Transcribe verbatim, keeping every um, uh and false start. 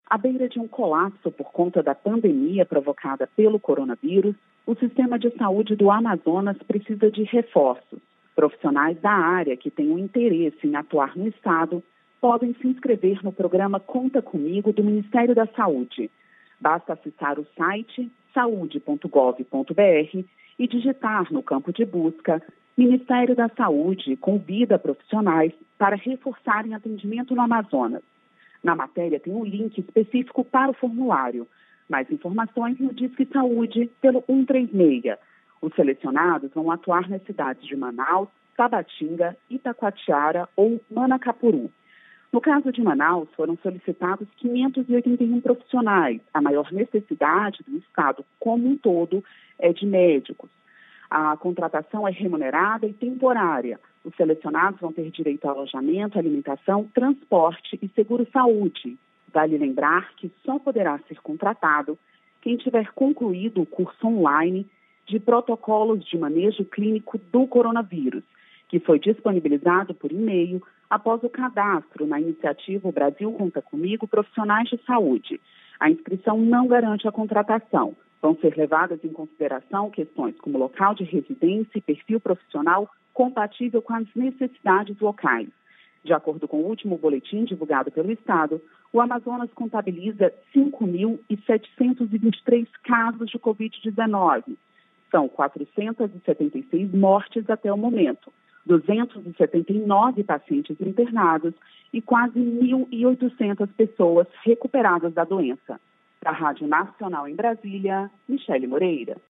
À beira de um colapso por conta da pandemia provocada pelo coronavírus, o sistema de saúde do Amazonas precisa de reforços. Profissionais da área que tenham interesse em atuar no estado podem se inscrever no programa Conta Comigo do Ministério da Saúde. Basta acessar o site saúde ponto gov ponto br e digitar no campo de busca Ministério da Saúde convida profissionais para reforçarem atendimento no Amazonas. Na matéria tem um link específico para o formulário. Mais informações no Disque Saúde pelo um três seis. Os selecionados vão atuar nas cidades de Manaus, Tabatinga, Itacoatiara ou Manacapuru. No caso de Manaus, foram solicitados quinhentos e oitenta e um profissionais. A maior necessidade do estado como um todo é de médicos. A contratação é remunerada e temporária. Os selecionados vão ter direito a alojamento, alimentação, transporte e seguro-saúde. Vale lembrar que só poderá ser contratado quem tiver concluído o curso online de protocolos de manejo clínico do coronavírus, que foi disponibilizado por e-mail após o cadastro na iniciativa Brasil Conta Comigo Profissionais de Saúde. A inscrição não garante a contratação. Vão ser levadas em consideração questões como local de residência e perfil profissional compatível com as necessidades locais. De acordo com o último boletim divulgado pelo Estado, o Amazonas contabiliza cinco mil setecentos e vinte e três casos de covid dezenove. São quatrocentas e setenta e seis mortes até o momento, duzentos e setenta e nove pacientes internados e quase mil e oitocentas pessoas recuperadas da doença. Da Rádio Nacional em Brasília, Michele Moreira.